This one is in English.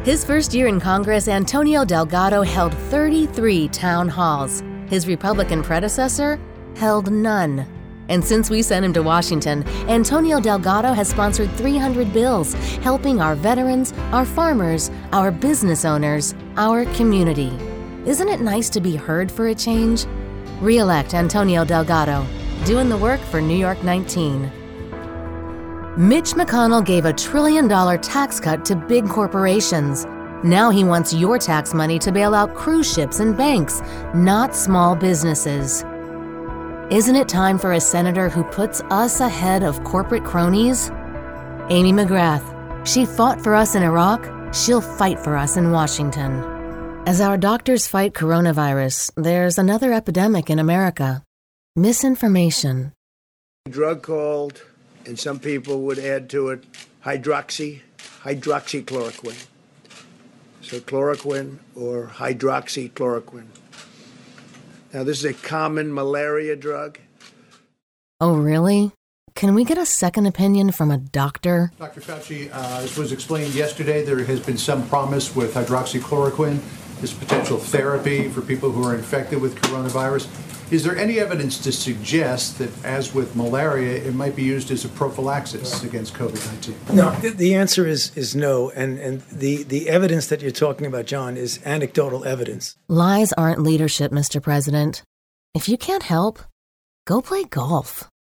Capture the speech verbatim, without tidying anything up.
His first year in Congress, Antonio Delgado held thirty-three town halls. His Republican predecessor held none. And since we sent him to Washington, Antonio Delgado has sponsored three hundred bills, helping our veterans, our farmers, our business owners, our community. Isn't it nice to be heard for a change? Re-elect Antonio Delgado, doing the work for New York nineteen. Mitch McConnell gave a trillion dollar tax cut to big corporations. Now he wants your tax money to bail out cruise ships and banks, not small businesses. Isn't it time for a senator who puts us ahead of corporate cronies? Amy McGrath. She fought for us in Iraq. She'll fight for us in Washington. As our doctors fight coronavirus, there's another epidemic in America. Misinformation. A drug called, and some people would add to it, hydroxy, hydroxychloroquine. So chloroquine or hydroxychloroquine. Now, this is a common malaria drug. Oh, really? Can we get a second opinion from a doctor? Doctor Fauci, uh, as was explained yesterday, there has been some promise with hydroxychloroquine, this potential therapy for people who are infected with coronavirus. Is there any evidence to suggest that, as with malaria, it might be used as a prophylaxis against COVID nineteen? No, the answer is is no. And, and the, the evidence that you're talking about, John, is anecdotal evidence. Lies aren't leadership, Mister President. If you can't help, go play golf.